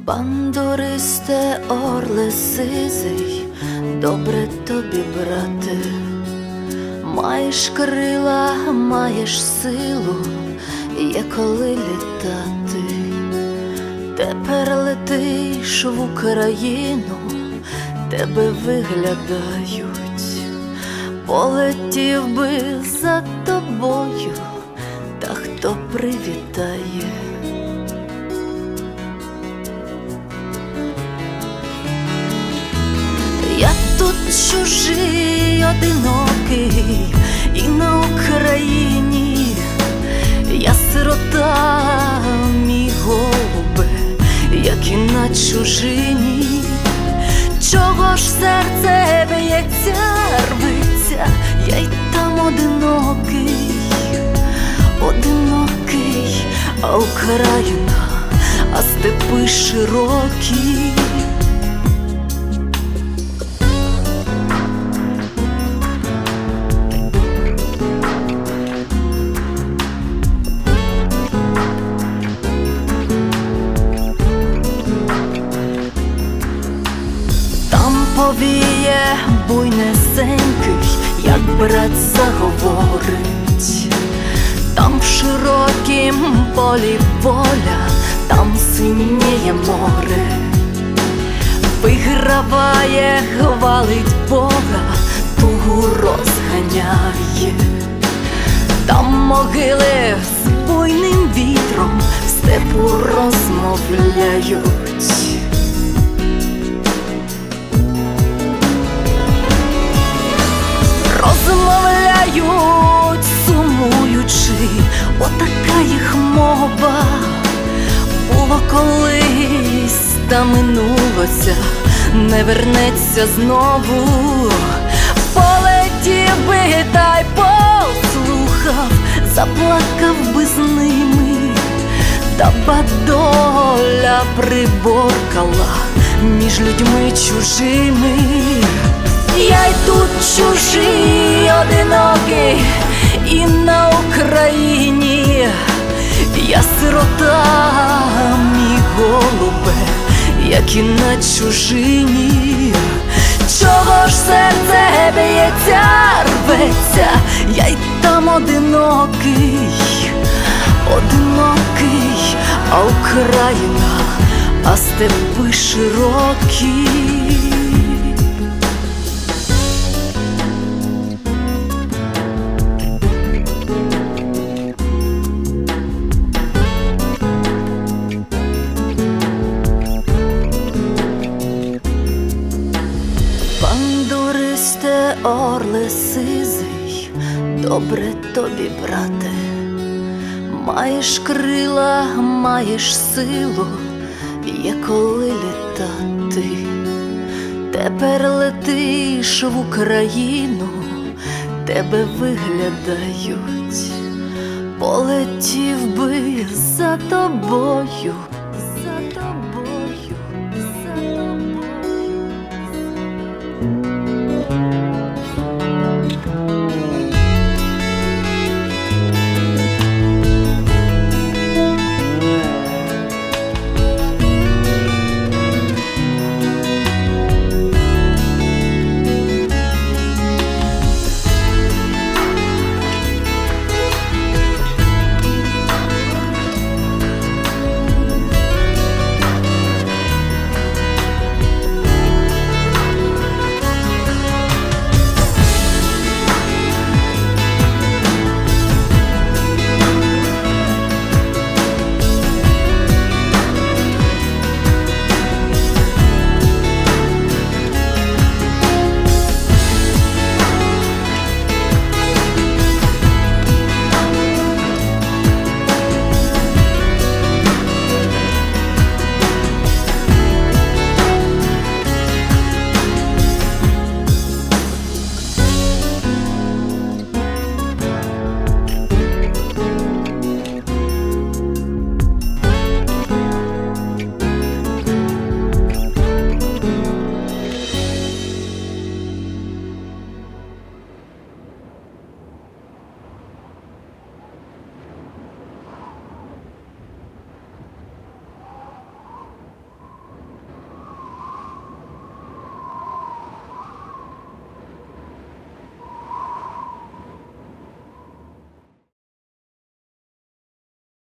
Бандуристе, орле сизий, добре тобі, брате, маєш крила, маєш силу, є коли літати. Тепер летиш в Україну, тебе виглядають, полетів би за тобою, та хто привітає? Я тут чужий, одинокий, і на Україні я сирота, мій голубе, як і на чужині. Чого ж серце б'ється, рветься, я й там одинокий, одинокий, а Україна, а степи широкі. Повіє буйнесенький, як брат заговорить. Там в широкім полі воля, там синіє море. Виграває, хвалить Бога, тугу розганяє. Там могили з буйним вітром в степу розмовляють. Розмовляють, сумуючи, отака їх мова. Було колись, та минулося, не вернеться знову. Полетів би, та й послухав, заплакав би з ними, та бадоля приборкала між людьми чужими. Я й тут чужий, одинокий, і на Україні я сирота, мій голубе, як і на чужині. Чого ж серце б'ється, рветься, я й там одинокий, одинокий, а Україна, а степи широкі. Бандуристе, орле сизий, добре тобі, брате, маєш крила, маєш силу, є коли літати. Тепер летиш в Україну, тебе виглядають, полетів би за тобою,